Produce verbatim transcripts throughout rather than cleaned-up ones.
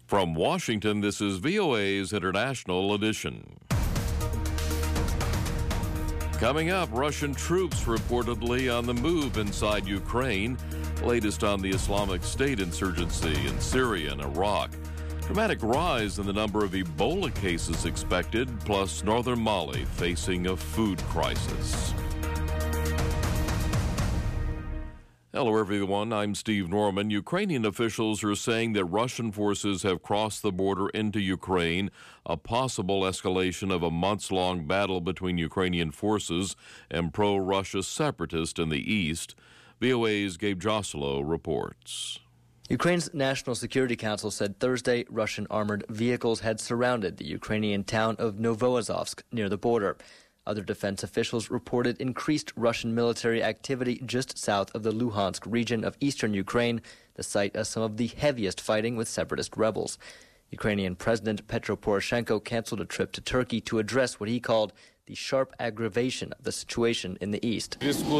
From Washington, this is V O A's International Edition. Coming up, Russian troops reportedly on the move inside Ukraine. Latest on the Islamic State insurgency in Syria and Iraq. Dramatic rise in the number of Ebola cases expected, plus northern Mali facing a food crisis. Hello, everyone. I'm Steve Norman. Ukrainian officials are saying that Russian forces have crossed the border into Ukraine, a possible escalation of a months-long battle between Ukrainian forces and pro-Russia separatists in the east. V O A's Gabe Joselo reports. Ukraine's National Security Council said Thursday Russian armored vehicles had surrounded the Ukrainian town of Novoazovsk near the border. Other defense officials reported increased Russian military activity just south of the Luhansk region of eastern Ukraine, the site of some of the heaviest fighting with separatist rebels. Ukrainian President Petro Poroshenko canceled a trip to Turkey to address what he called the sharp aggravation of the situation in the east.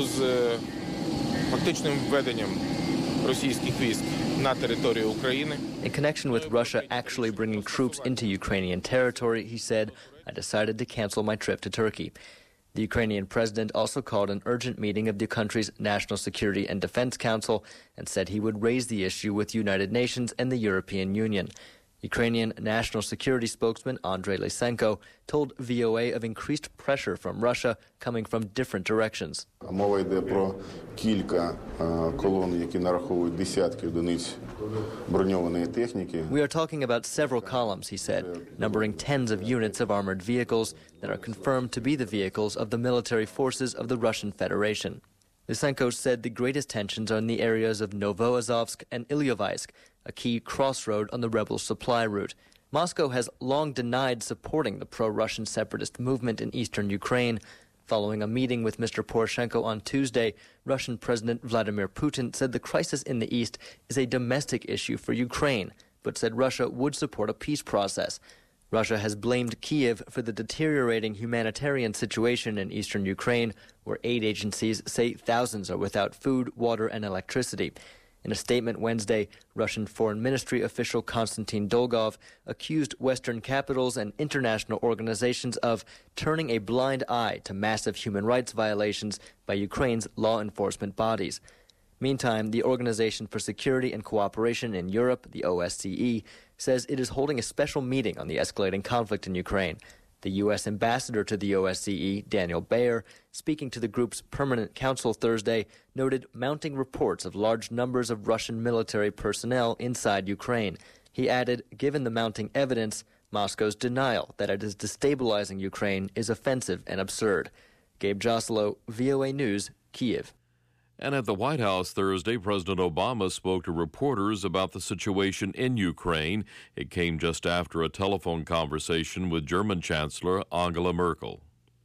In connection with Russia actually bringing troops into Ukrainian territory, he said, I decided to cancel my trip to Turkey. The Ukrainian president also called an urgent meeting of the country's National Security and Defense Council and said he would raise the issue with the United Nations and the European Union. Ukrainian National Security spokesman Andrei Lysenko told V O A of increased pressure from Russia coming from different directions. Мова йде про кілька колон, які нараховують десятки одиниць броньованої техніки. We are talking about several columns, he said, numbering tens of units of armored vehicles that are confirmed to be the vehicles of the military forces of the Russian Federation. Lysenko said the greatest tensions are in the areas of Novoazovsk and Ilyovaisk, a key crossroad on the rebel supply route. Moscow has long denied supporting the pro-Russian separatist movement in eastern Ukraine. Following a meeting with Mister Poroshenko on Tuesday, Russian President Vladimir Putin said the crisis in the east is a domestic issue for Ukraine, but said Russia would support a peace process. Russia has blamed Kiev for the deteriorating humanitarian situation in eastern Ukraine, where aid agencies say thousands are without food, water, and electricity. In a statement Wednesday, Russian Foreign Ministry official Konstantin Dolgov accused Western capitals and international organizations of turning a blind eye to massive human rights violations by Ukraine's law enforcement bodies. Meantime, the Organization for Security and Cooperation in Europe, the O S C E, says it is holding a special meeting on the escalating conflict in Ukraine. The U S ambassador to the O S C E, Daniel Bayer, speaking to the group's permanent council Thursday, noted mounting reports of large numbers of Russian military personnel inside Ukraine. He added, given the mounting evidence, Moscow's denial that it is destabilizing Ukraine is offensive and absurd. Gabe Joselo, V O A News, Kiev. And at the White House Thursday, President Obama spoke to reporters about the situation in Ukraine. It came just after a telephone conversation with German Chancellor Angela Merkel.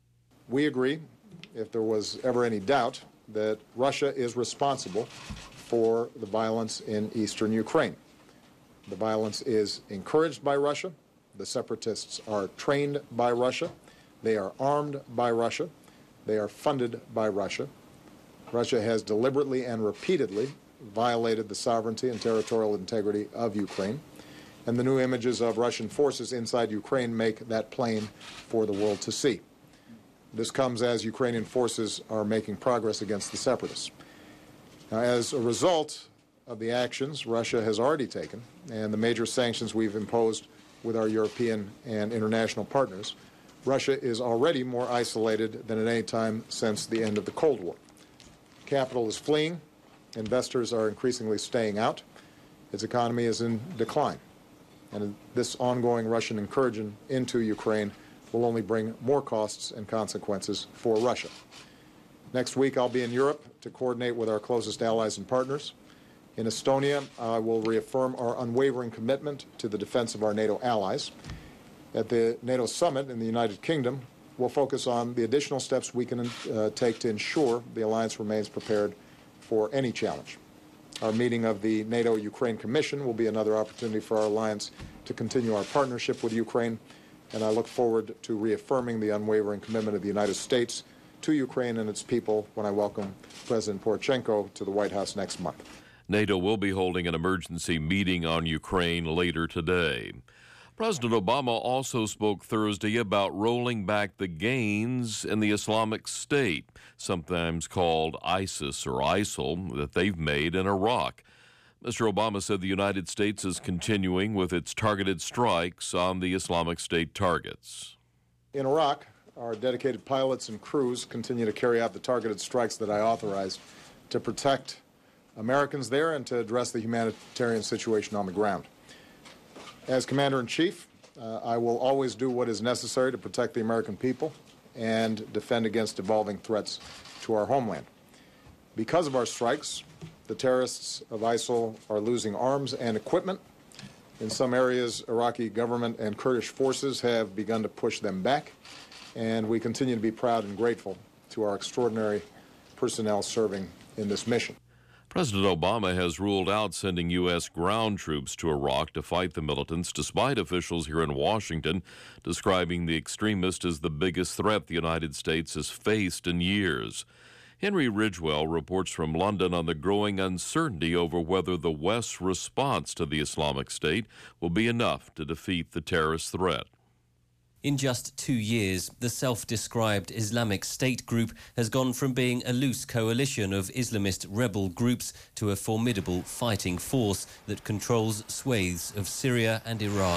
We agree, if there was ever any doubt, that Russia is responsible for the violence in eastern Ukraine. The violence is encouraged by Russia. The separatists are trained by Russia. They are armed by Russia. They are funded by Russia. Russia has deliberately and repeatedly violated the sovereignty and territorial integrity of Ukraine, and the new images of Russian forces inside Ukraine make that plain for the world to see. This comes as Ukrainian forces are making progress against the separatists. Now, as a result of the actions Russia has already taken and the major sanctions we've imposed with our European and international partners, Russia is already more isolated than at any time since the end of the Cold War. Capital is fleeing, investors are increasingly staying out, its economy is in decline, and this ongoing Russian incursion into Ukraine will only bring more costs and consequences for Russia. Next week I'll be in Europe to coordinate with our closest allies and partners. In Estonia, I will reaffirm our unwavering commitment to the defense of our NATO allies. At the NATO summit in the United Kingdom, we'll focus on the additional steps we can uh, take to ensure the alliance remains prepared for any challenge. Our meeting of the NATO-Ukraine Commission will be another opportunity for our alliance to continue our partnership with Ukraine, and I look forward to reaffirming the unwavering commitment of the United States to Ukraine and its people when I welcome President Poroshenko to the White House next month. NATO will be holding an emergency meeting on Ukraine later today. President Obama also spoke Thursday about rolling back the gains in the Islamic State, sometimes called ISIS or ISIL, that they've made in Iraq. Mister Obama said the United States is continuing with its targeted strikes on the Islamic State targets. In Iraq, our dedicated pilots and crews continue to carry out the targeted strikes that I authorized to protect Americans there and to address the humanitarian situation on the ground. As Commander-in-Chief, uh, I will always do what is necessary to protect the American people and defend against evolving threats to our homeland. Because of our strikes, the terrorists of ISIL are losing arms and equipment. In some areas, Iraqi government and Kurdish forces have begun to push them back, and we continue to be proud and grateful to our extraordinary personnel serving in this mission. President Obama has ruled out sending U S ground troops to Iraq to fight the militants, despite officials here in Washington describing the extremists as the biggest threat the United States has faced in years. Henry Ridgwell reports from London on the growing uncertainty over whether the West's response to the Islamic State will be enough to defeat the terrorist threat. In just two years, the self-described Islamic State group has gone from being a loose coalition of Islamist rebel groups to a formidable fighting force that controls swathes of Syria and Iraq.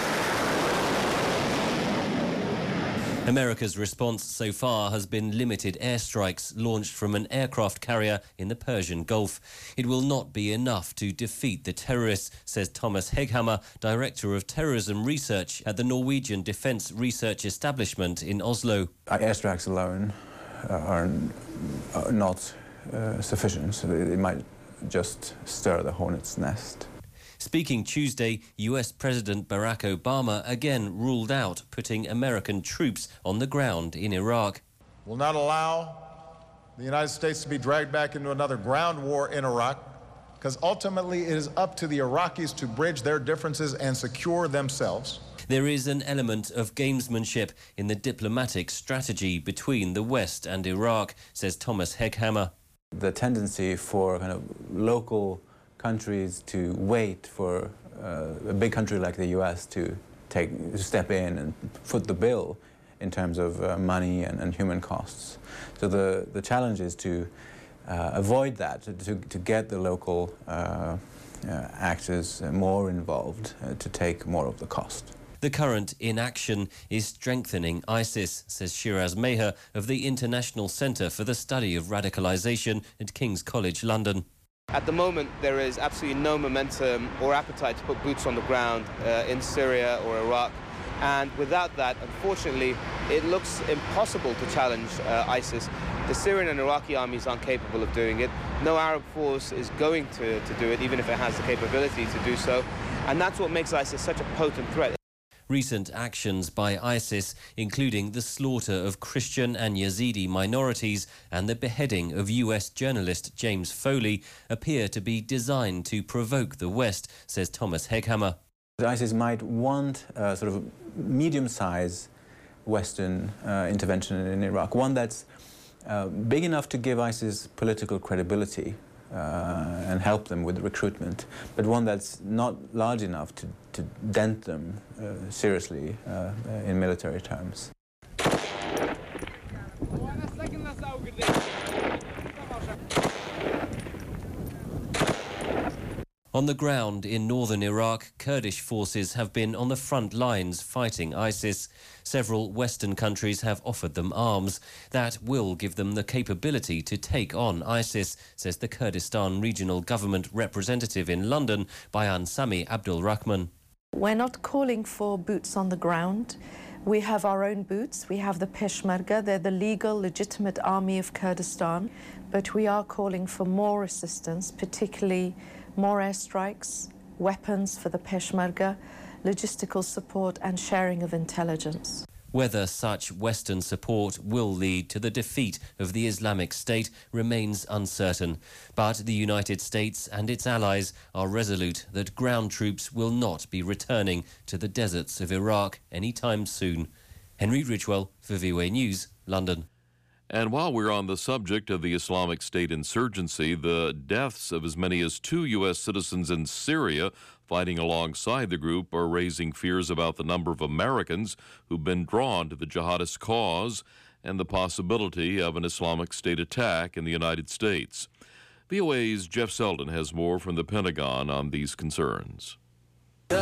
America's response so far has been limited airstrikes launched from an aircraft carrier in the Persian Gulf. It will not be enough to defeat the terrorists, says Thomas Hegghammer, Director of Terrorism Research at the Norwegian Defence Research Establishment in Oslo. Airstrikes alone are not uh, sufficient. So it might just stir the hornet's nest. Speaking Tuesday, U S President Barack Obama again ruled out putting American troops on the ground in Iraq. Will not allow the United States to be dragged back into another ground war in Iraq, because ultimately it is up to the Iraqis to bridge their differences and secure themselves. There is an element of gamesmanship in the diplomatic strategy between the West and Iraq, says Thomas Hegghammer. The tendency for kind of local countries to wait for uh, a big country like the U S to take to step in and foot the bill in terms of uh, money and, and human costs. So the, the challenge is to uh, avoid that, to, to get the local uh, uh, actors more involved, uh, to take more of the cost. The current inaction is strengthening ISIS, says Shiraz Meher of the International Centre for the Study of Radicalisation at King's College London. At the moment, there is absolutely no momentum or appetite to put boots on the ground uh, in Syria or Iraq. And without that, unfortunately, it looks impossible to challenge uh, ISIS. The Syrian and Iraqi armies aren't capable of doing it. No Arab force is going to, to do it, even if it has the capability to do so. And that's what makes ISIS such a potent threat. Recent actions by ISIS, including the slaughter of Christian and Yazidi minorities and the beheading of U S journalist James Foley, appear to be designed to provoke the West, says Thomas Hegghammer. ISIS might want a sort of medium-sized Western uh, intervention in Iraq, one that's uh, big enough to give ISIS political credibility Uh, and help them with recruitment, but one that's not large enough to, to dent them uh, seriously uh, in military terms. On the ground in northern Iraq, Kurdish forces have been on the front lines fighting ISIS. Several Western countries have offered them arms. That will give them the capability to take on ISIS, says the Kurdistan Regional Government representative in London, Bayan Sami Abdul Rahman. We're not calling for boots on the ground. We have our own boots. We have the Peshmerga. They're the legal, legitimate army of Kurdistan. But we are calling for more assistance, particularly more airstrikes, weapons for the Peshmerga, logistical support and sharing of intelligence. Whether such Western support will lead to the defeat of the Islamic State remains uncertain. But the United States and its allies are resolute that ground troops will not be returning to the deserts of Iraq anytime soon. Henry Ridgwell for V O A News, London. And while we're on the subject of the Islamic State insurgency, the deaths of as many as two U S citizens in Syria fighting alongside the group are raising fears about the number of Americans who've been drawn to the jihadist cause and the possibility of an Islamic State attack in the United States. V O A's Jeff Selden has more from the Pentagon on these concerns. A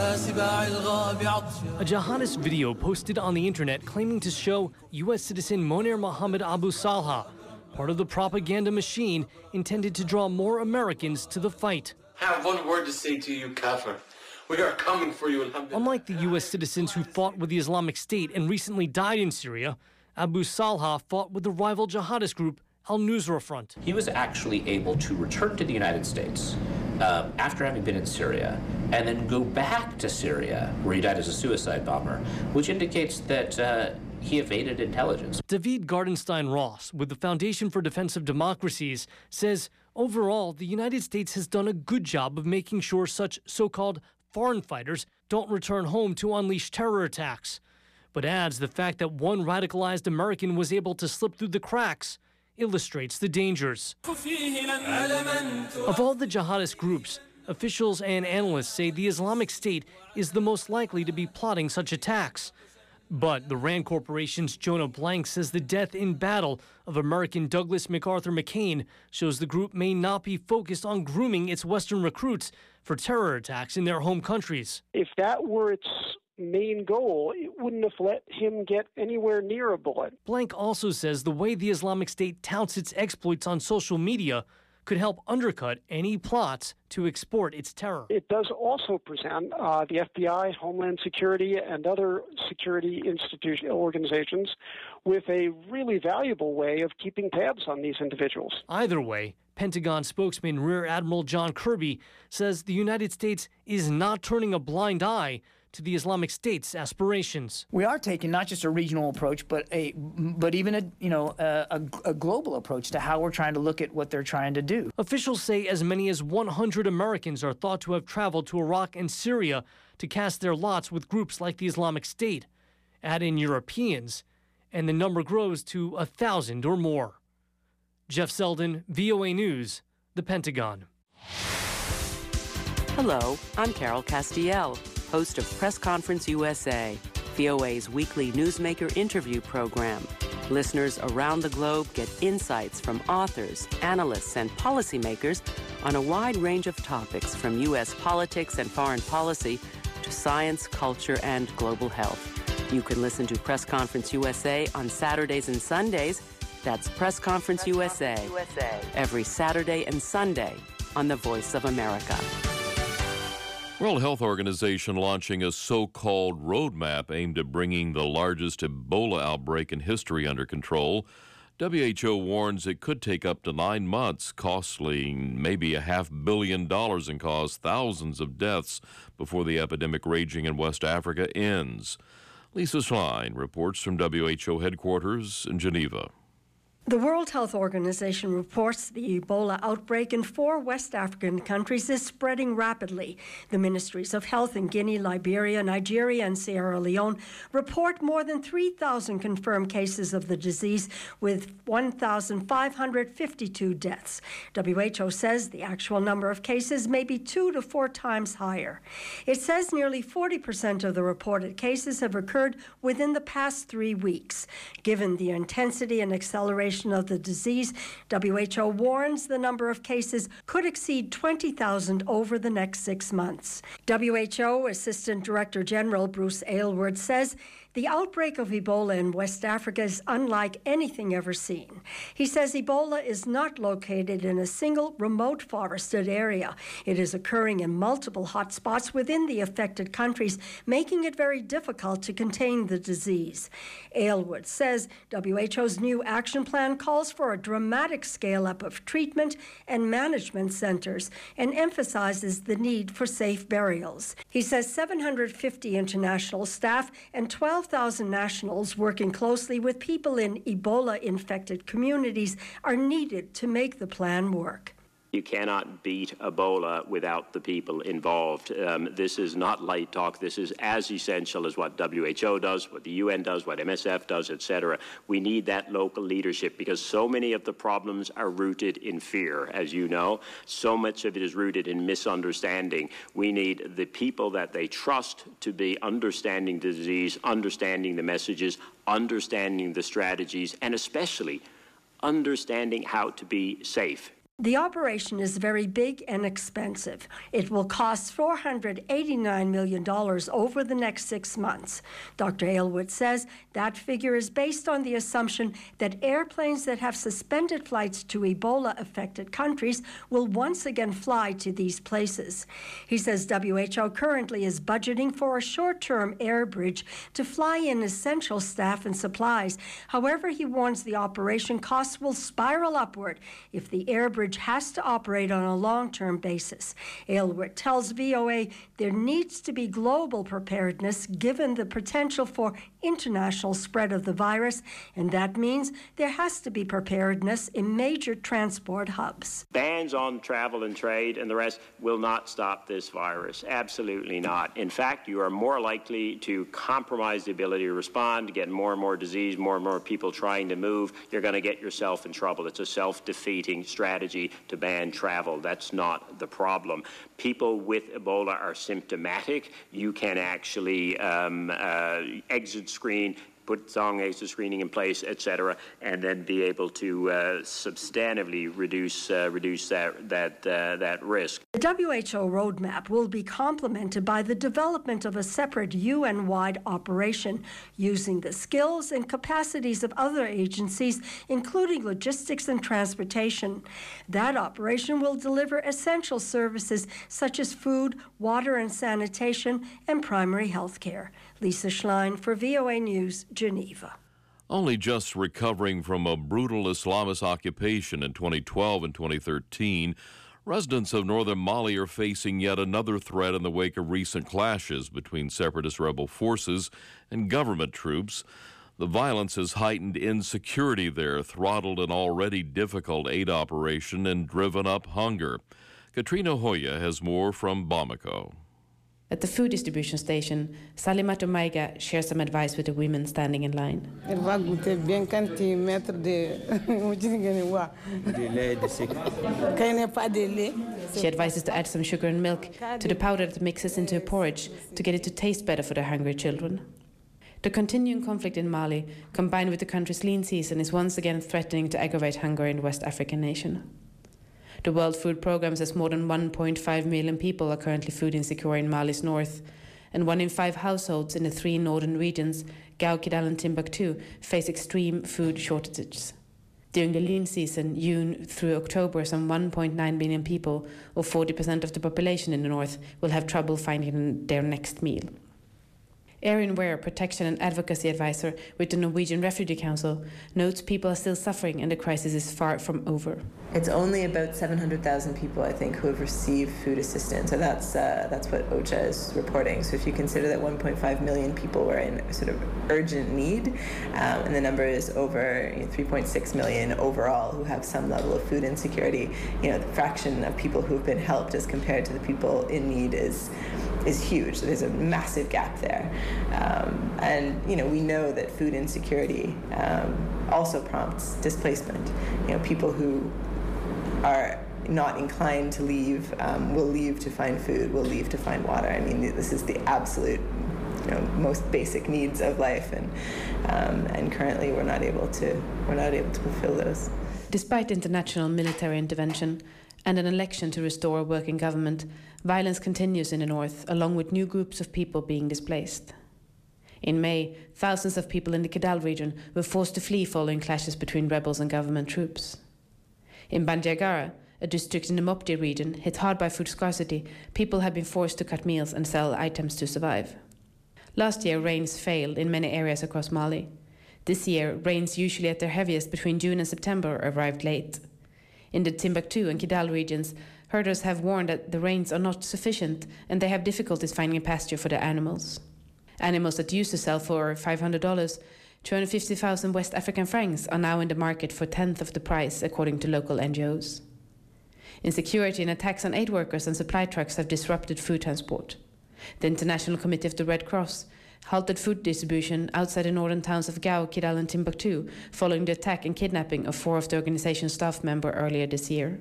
jihadist video posted on the internet claiming to show U S citizen Monir Mohammed Abu Salha, part of the propaganda machine intended to draw more Americans to the fight. I have one word to say to you, Kafir. We are coming for you. Unlike the U S citizens who fought with the Islamic State and recently died in Syria, Abu Salha fought with the rival jihadist group Al-Nusra Front. He was actually able to return to the United States uh, after having been in Syria and then go back to Syria, where he died as a suicide bomber, which indicates that uh, he evaded intelligence. David Gardenstein Ross, with the Foundation for Defense of Democracies, says overall the United States has done a good job of making sure such so-called foreign fighters don't return home to unleash terror attacks, but adds the fact that one radicalized American was able to slip through the cracks illustrates the dangers. Of all the jihadist groups, officials and analysts say the Islamic State is the most likely to be plotting such attacks. But the RAND Corporation's Jonah Blank says the death in battle of American Douglas MacArthur McCain shows the group may not be focused on grooming its Western recruits for terror attacks in their home countries. If that were its main goal, it wouldn't have let him get anywhere near a bullet. Blank also says the way the Islamic State touts its exploits on social media could help undercut any plots to export its terror. It does also present uh, the F B I, Homeland Security, and other security institution organizations with a really valuable way of keeping tabs on these individuals. Either way, Pentagon spokesman Rear Admiral John Kirby says the United States is not turning a blind eye to the Islamic State's aspirations. We are taking not just a regional approach, but a, but even a, you know, a, a, a global approach to how we're trying to look at what they're trying to do. Officials say as many as one hundred Americans are thought to have traveled to Iraq and Syria to cast their lots with groups like the Islamic State. Add in Europeans, and the number grows to a thousand or more. Jeff Selden, V O A News, the Pentagon. Hello, I'm Carol Castiel, host of Press Conference U S A, V O A's weekly newsmaker interview program. Listeners around the globe get insights from authors, analysts, and policymakers on a wide range of topics from U S politics and foreign policy to science, culture, and global health. You can listen to Press Conference U S A on Saturdays and Sundays. That's Press Conference, Press U S A, Conference U S A, every Saturday and Sunday on The Voice of America. World Health Organization launching a so-called roadmap aimed at bringing the largest Ebola outbreak in history under control. W H O warns it could take up to nine months, costly maybe a half billion dollars and cause thousands of deaths before the epidemic raging in West Africa ends. Lisa Schlein reports from W H O headquarters in Geneva. The World Health Organization reports the Ebola outbreak in four West African countries is spreading rapidly. The ministries of health in Guinea, Liberia, Nigeria, and Sierra Leone report more than three thousand confirmed cases of the disease, with one thousand five hundred fifty-two deaths. W H O says the actual number of cases may be two to four times higher. It says nearly forty percent of the reported cases have occurred within the past three weeks. Given the intensity and acceleration of the disease, W H O warns the number of cases could exceed twenty thousand over the next six months. W H O Assistant Director General Bruce Aylward says the outbreak of Ebola in West Africa is unlike anything ever seen. He says Ebola is not located in a single remote forested area. It is occurring in multiple hotspots within the affected countries, making it very difficult to contain the disease. Aylward says W H O's new action plan calls for a dramatic scale-up of treatment and management centers and emphasizes the need for safe burials. He says seven hundred fifty international staff and twelve thousand nationals working closely with people in Ebola-infected communities are needed to make the plan work. You cannot beat Ebola without the people involved. Um, this is not light talk. This is as essential as what W H O does, what the U N does, what M S F does, et cetera. We need that local leadership because so many of the problems are rooted in fear, as you know. So much of it is rooted in misunderstanding. We need the people that they trust to be understanding the disease, understanding the messages, understanding the strategies, and especially understanding how to be safe. The operation is very big and expensive. It will cost four hundred eighty-nine million dollars over the next six months. Doctor Aylward says that figure is based on the assumption that airplanes that have suspended flights to Ebola-affected countries will once again fly to these places. He says W H O currently is budgeting for a short-term air bridge to fly in essential staff and supplies. However, he warns the operation costs will spiral upward if the air bridge has to operate on a long-term basis. Aylward tells V O A there needs to be global preparedness given the potential for international spread of the virus, and that means there has to be preparedness in major transport hubs. Bans on travel and trade and the rest will not stop this virus. Absolutely not. In fact, you are more likely to compromise the ability to respond, to get more and more disease, more and more people trying to move. You're going to get yourself in trouble. It's a self-defeating strategy to ban travel. That's not the problem. People with Ebola are symptomatic. You can actually um, uh, exit screen, put strong exit screening in place, et cetera, and then be able to uh, substantively reduce uh, reduce that that uh, that risk. The W H O roadmap will be complemented by the development of a separate U N-wide operation using the skills and capacities of other agencies, including logistics and transportation. That operation will deliver essential services such as food, water and sanitation, and primary health care. Lisa Schlein for V O A News, Geneva. Only just recovering from a brutal Islamist occupation in twenty twelve and twenty thirteen, residents of northern Mali are facing yet another threat in the wake of recent clashes between separatist rebel forces and government troops. The violence has heightened insecurity there, throttled an already difficult aid operation, and driven up hunger. Katrina Hoya has more from Bamako. At the food distribution station, Salimata Maiga shares some advice with the women standing in line. She advises to add some sugar and milk to the powder that mixes into a porridge to get it to taste better for the hungry children. The continuing conflict in Mali, combined with the country's lean season, is once again threatening to aggravate hunger in the West African nation. The World Food Programme says more than one point five million people are currently food insecure in Mali's north, and one in five households in the three northern regions, Gao, Kidal and Timbuktu, face extreme food shortages. During the lean season, June through October, some one point nine million people, or forty percent of the population in the north, will have trouble finding their next meal. Erin Ware, Protection and Advocacy Advisor with the Norwegian Refugee Council, notes people are still suffering and the crisis is far from over. It's only about seven hundred thousand people, I think, who have received food assistance. So that's uh, that's what OCHA is reporting. So if you consider that one point five million people were in sort of urgent need, um, and the number is over you know, three point six million overall who have some level of food insecurity, you know, the fraction of people who have been helped as compared to the people in need is is huge. So there's a massive gap there. Um, and, you know, we know that food insecurity um, also prompts displacement. You know, people who are not inclined to leave um, will leave to find food, will leave to find water. I mean, this is the absolute, you know, most basic needs of life, and um, and currently we're not able to we're not able to fulfill those. Despite international military intervention and an election to restore a working government, violence continues in the north, along with new groups of people being displaced. In May, thousands of people in the Kidal region were forced to flee following clashes between rebels and government troops. In Bandiagara, a district in the Mopti region hit hard by food scarcity, people have been forced to cut meals and sell items to survive. Last year, rains failed in many areas across Mali. This year, rains usually at their heaviest between June and September arrived late. In the Timbuktu and Kidal regions, herders have warned that the rains are not sufficient and they have difficulties finding a pasture for their animals. Animals that used to sell for five hundred dollars, two hundred fifty thousand West African francs, are now in the market for a tenth of the price, according to local N G Os. Insecurity and attacks on aid workers and supply trucks have disrupted food transport. The International Committee of the Red Cross halted food distribution outside the northern towns of Gao, Kidal and Timbuktu following the attack and kidnapping of four of the organization's staff members earlier this year.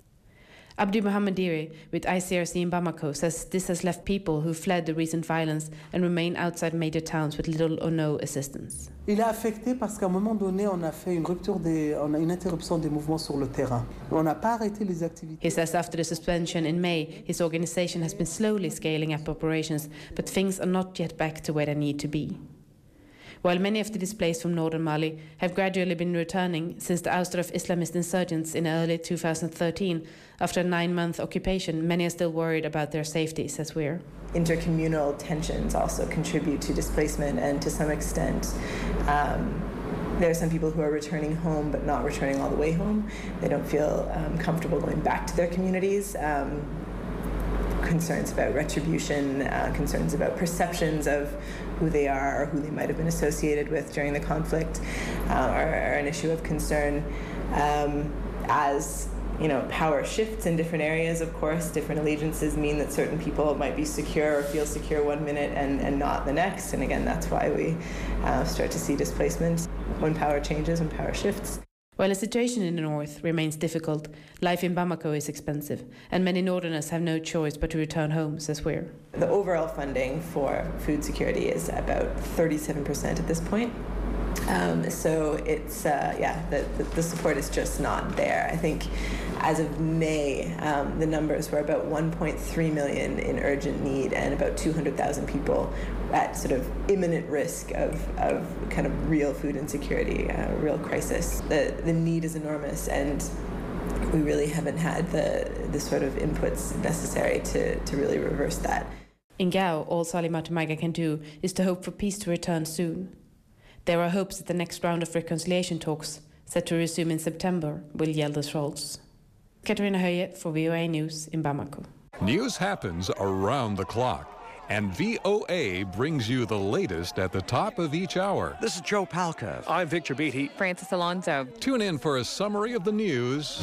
Abdi Mohamediri with I C R C in Bamako says this has left people who fled the recent violence and remain outside major towns with little or no assistance. Il est affecté parce qu'à un moment donné, on a fait une rupture des, on a une interruption des mouvements sur le terrain. On n'a pas arrêté les activités. He says after the suspension in May, his organization has been slowly scaling up operations, but things are not yet back to where they need to be. While many of the displaced from northern Mali have gradually been returning since the ouster of Islamist insurgents in early two thousand thirteen, after a nine-month occupation, many are still worried about their safety, says Weir. Intercommunal tensions also contribute to displacement, and to some extent, um, there are some people who are returning home but not returning all the way home. They don't feel um, comfortable going back to their communities. Um, concerns about retribution, uh, concerns about perceptions of who they are or who they might have been associated with during the conflict uh, are, are an issue of concern. Um, as you know, power shifts in different areas, of course, different allegiances mean that certain people might be secure or feel secure one minute and, and not the next. And again, that's why we uh, start to see displacement when power changes, when power shifts. While the situation in the north remains difficult, life in Bamako is expensive, and many northerners have no choice but to return home, says Weir. The overall funding for food security is about thirty-seven percent at this point. Um, so it's, uh, yeah, the, the, the support is just not there. I think as of May, um, the numbers were about one point three million in urgent need and about two hundred thousand people at sort of imminent risk of, of kind of real food insecurity, uh, real crisis. The, the need is enormous, and we really haven't had the, the sort of inputs necessary to, to really reverse that. In Gao, all Salimata Maiga can do is to hope for peace to return soon. There are hopes that the next round of reconciliation talks, set to resume in September, will yield results. Katarina Höje for V O A News in Bamako. News happens around the clock, and V O A brings you the latest at the top of each hour. This is Joe Palca. I'm Victor Beatty. Francis Alonso. Tune in for a summary of the news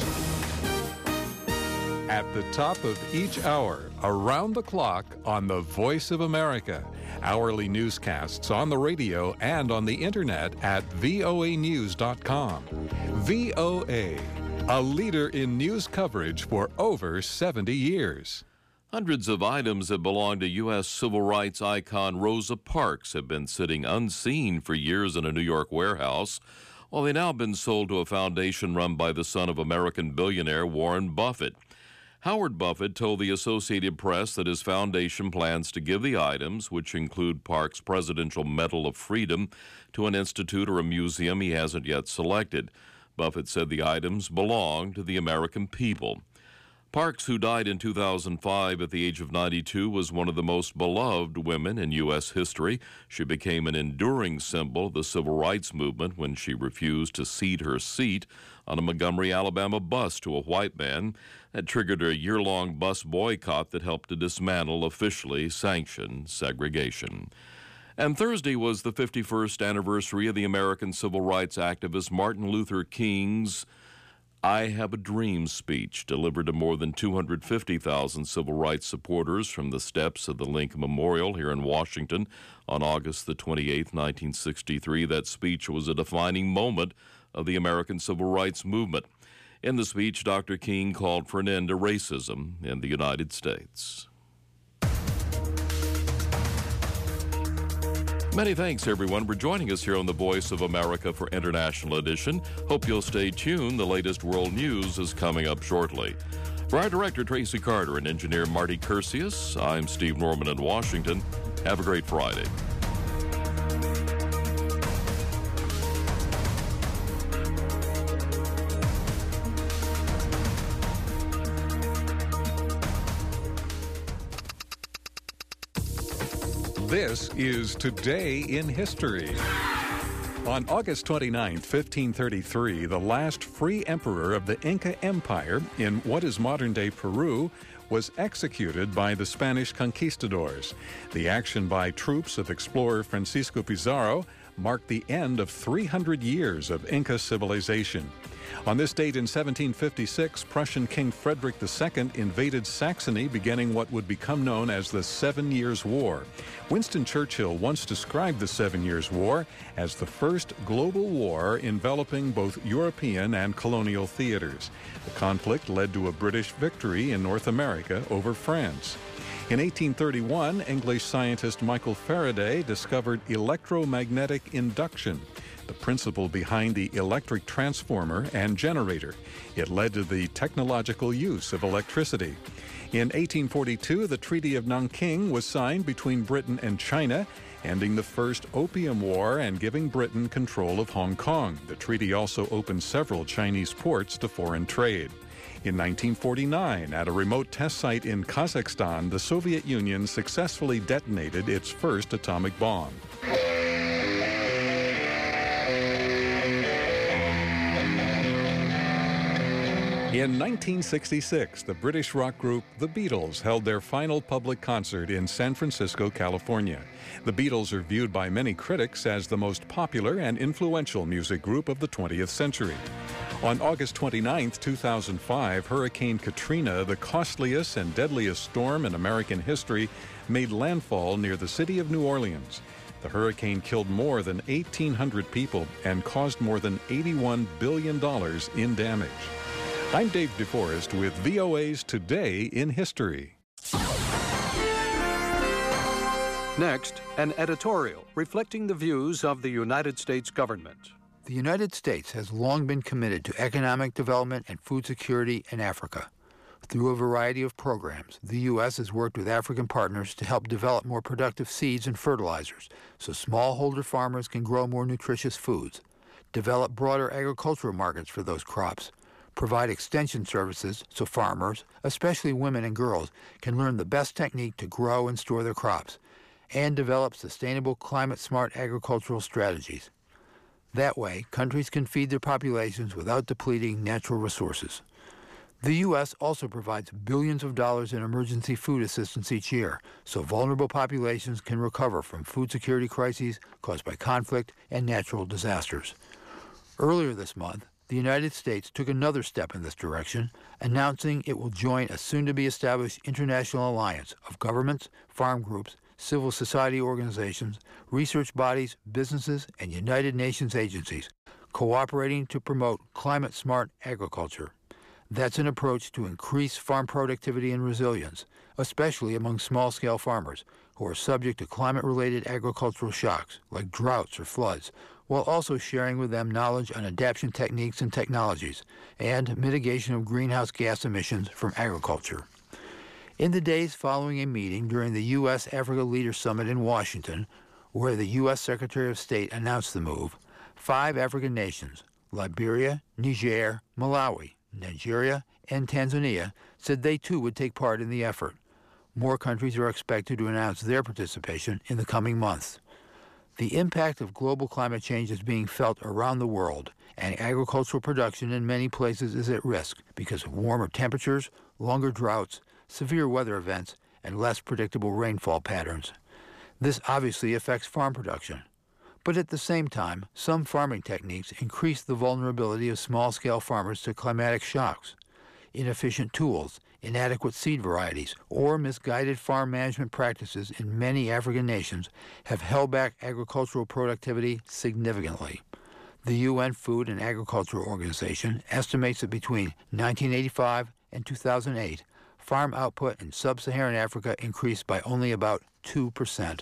at the top of each hour, around the clock on the Voice of America. Hourly newscasts on the radio and on the internet at V O A news dot com. V O A, a leader in news coverage for over seventy years. Hundreds of items that belong to U S civil rights icon Rosa Parks have been sitting unseen for years in a New York warehouse, while they've now been sold to a foundation run by the son of American billionaire Warren Buffett. Howard Buffett told the Associated Press that his foundation plans to give the items, which include Parks' Presidential Medal of Freedom, to an institute or a museum he hasn't yet selected. Buffett said the items belong to the American people. Parks, who died in two thousand five at the age of ninety-two, was one of the most beloved women in U S history. She became an enduring symbol of the civil rights movement when she refused to cede her seat on a Montgomery, Alabama bus to a white man. That triggered a year-long bus boycott that helped to dismantle officially sanctioned segregation. And Thursday was the fifty-first anniversary of the American civil rights activist Martin Luther King's I Have a Dream speech, delivered to more than two hundred fifty thousand civil rights supporters from the steps of the Lincoln Memorial here in Washington on August the twenty-eighth, nineteen sixty-three. That speech was a defining moment of the American civil rights movement. In the speech, Doctor King called for an end to racism in the United States. Many thanks, everyone, for joining us here on the Voice of America for International Edition. Hope you'll stay tuned. The latest world news is coming up shortly. For our director, Tracy Carter, and engineer Marty Curcius, I'm Steve Norman in Washington. Have a great Friday. This is Today in History. On August twenty-ninth, fifteen thirty-three, the last free emperor of the Inca Empire in what is modern-day Peru was executed by the Spanish conquistadors. The action by troops of explorer Francisco Pizarro marked the end of three hundred years of Inca civilization. On this date in seventeen fifty-six, Prussian King Frederick the Second invaded Saxony, beginning what would become known as the Seven Years' War. Winston Churchill once described the Seven Years' War as the first global war enveloping both European and colonial theaters. The conflict led to a British victory in North America over France. In eighteen thirty-one, English scientist Michael Faraday discovered electromagnetic induction, the principle behind the electric transformer and generator. It led to the technological use of electricity. In eighteen forty-two, the Treaty of Nanking was signed between Britain and China, ending the First Opium War and giving Britain control of Hong Kong. The treaty also opened several Chinese ports to foreign trade. In nineteen forty-nine, at a remote test site in Kazakhstan, the Soviet Union successfully detonated its first atomic bomb. In nineteen sixty-six, the British rock group The Beatles held their final public concert in San Francisco, California. The Beatles are viewed by many critics as the most popular and influential music group of the twentieth century. On August twenty-ninth, two thousand five, Hurricane Katrina, the costliest and deadliest storm in American history, made landfall near the city of New Orleans. The hurricane killed more than eighteen hundred people and caused more than eighty-one billion dollars in damage. I'm Dave DeForest with V O A's Today in History. Next, an editorial reflecting the views of the United States government. The United States has long been committed to economic development and food security in Africa. Through a variety of programs, the U S has worked with African partners to help develop more productive seeds and fertilizers so smallholder farmers can grow more nutritious foods, develop broader agricultural markets for those crops, provide extension services so farmers, especially women and girls, can learn the best technique to grow and store their crops, and develop sustainable climate-smart agricultural strategies. That way, countries can feed their populations without depleting natural resources. The U S also provides billions of dollars in emergency food assistance each year, so vulnerable populations can recover from food security crises caused by conflict and natural disasters. Earlier this month, the United States took another step in this direction, announcing it will join a soon-to-be-established international alliance of governments, farm groups, civil society organizations, research bodies, businesses, and United Nations agencies, cooperating to promote climate-smart agriculture. That's an approach to increase farm productivity and resilience, especially among small-scale farmers who are subject to climate-related agricultural shocks, like droughts or floods, while also sharing with them knowledge on adaptation techniques and technologies, and mitigation of greenhouse gas emissions from agriculture. In the days following a meeting during the U S Africa Leaders Summit in Washington, where the U S Secretary of State announced the move, five African nations, Liberia, Niger, Malawi, Nigeria, and Tanzania, said they too would take part in the effort. More countries are expected to announce their participation in the coming months. The impact of global climate change is being felt around the world, and agricultural production in many places is at risk because of warmer temperatures, longer droughts, severe weather events, and less predictable rainfall patterns. This obviously affects farm production. But at the same time, some farming techniques increase the vulnerability of small-scale farmers to climatic shocks. Inefficient tools, inadequate seed varieties, or misguided farm management practices in many African nations have held back agricultural productivity significantly. The U N Food and Agriculture Organization estimates that between nineteen eighty-five and two thousand eight, farm output in sub-Saharan Africa increased by only about two percent.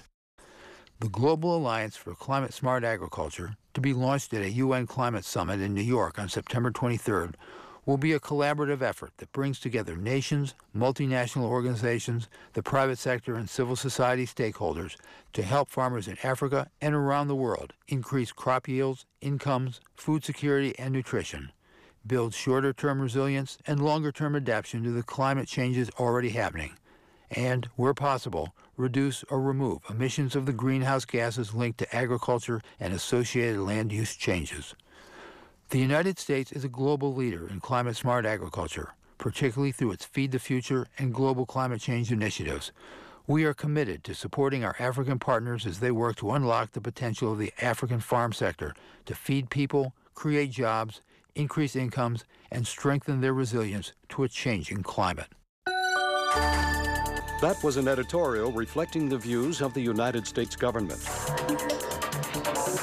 The Global Alliance for Climate-Smart Agriculture, to be launched at a U N Climate Summit in New York on September twenty-third, will be a collaborative effort that brings together nations, multinational organizations, the private sector, and civil society stakeholders to help farmers in Africa and around the world increase crop yields, incomes, food security, and nutrition, build shorter-term resilience and longer-term adaptation to the climate changes already happening, and, where possible, reduce or remove emissions of the greenhouse gases linked to agriculture and associated land use changes. The United States is a global leader in climate-smart agriculture, particularly through its Feed the Future and global climate change initiatives. We are committed to supporting our African partners as they work to unlock the potential of the African farm sector to feed people, create jobs, increase incomes, and strengthen their resilience to a changing climate. That was an editorial reflecting the views of the United States government.